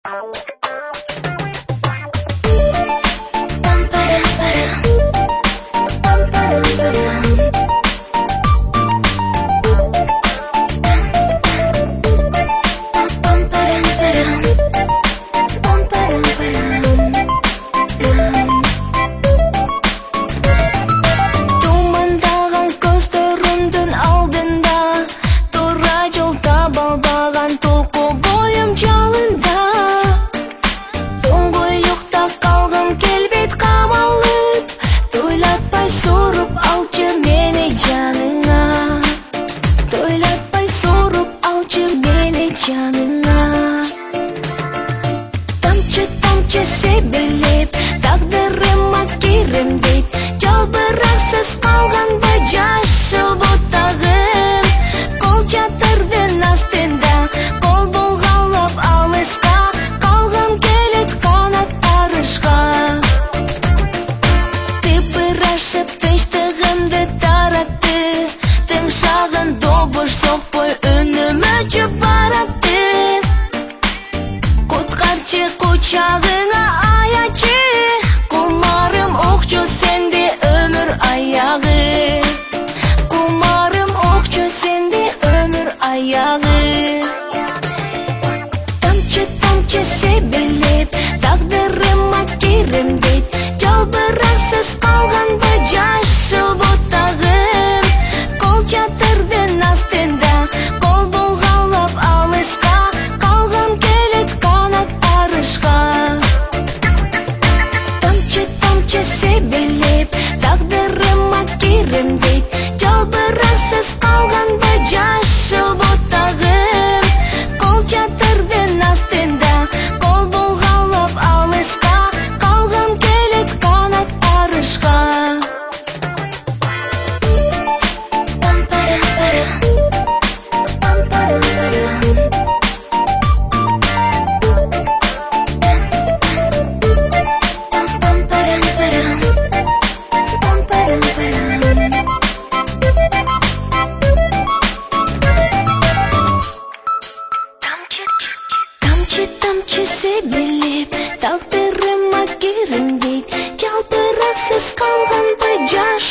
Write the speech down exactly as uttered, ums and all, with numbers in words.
Kucağına ayacı, kumarım okçu sende ömür ayağı. Kumarım okçu sende ömür ayağı. Tamçı tamçı sebelep taqdırıma kerim deyt. Жалбырақсыз қалған ба жашыл бұтағым. Қол жатырдың астында, қол бұлғалап алысқа. Қалғым келет қанат арышқа. Тамчы тамчы себелеп тағдырыма керім дейт. Жалбырақсыз қалған ба жашыл бұтағым. Қол жатырдың астында, қол бұлғалап алысқа. Қалғым келет қанат арышқа. Тамчы тамчы себелеп тағдырыма керім дейт. Жалбырақсыз қалған ба жаш